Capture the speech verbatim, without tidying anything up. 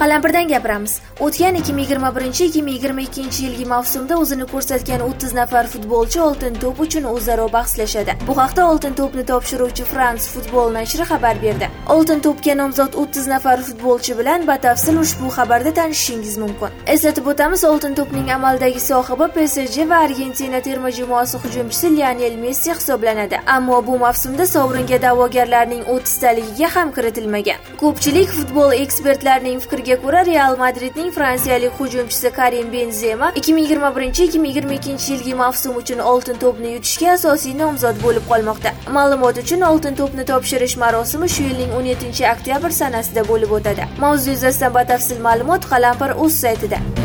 Qalampirdan gapiramiz. O'tgan ikki ming yigirma birinchi ikki ming yigirma ikkinchi yilgi mavsumda o'zini ko'rsatgan o'ttiz nafar futbolchi oltin to'p uchun o'zaro bahslashadi. Bu haqda oltin to'pni topshiruvchi France Football nashri xabar berdi. Oltin to'pga nomzod o'ttiz nafar futbolchi bilan batafsil ushbu xabarda tanishishingiz mumkin. Eslatib o'tamiz, oltin to'pning amaldagi sohibi P S G va Argentina terma jamoasi hujumchisi Lionel Messi hisoblanadi. Ammo bu mavsumda sovringa da'vogarlarning o'ttiz taligiga ham kiritilmagan. Ko'pchilik futbol ekspertlarining fikriga ko'ra, Real Madridning fransiyalik hujumchisi Karim Benzema ikki ming yigirma birinchi ikki ming yigirma ikkinchi yilgi mavsum uchun oltin to'pni yutishga asosiy nomzod bo'lib qolmoqda. Ma'lumot uchun oltin to'pni topshirish marosimi shu yilning o'n yettinchi oktyabr sanasida bo'lib o'tadi. Mavzu yuzasidan batafsil ma'lumot Qalampir o'z saytida.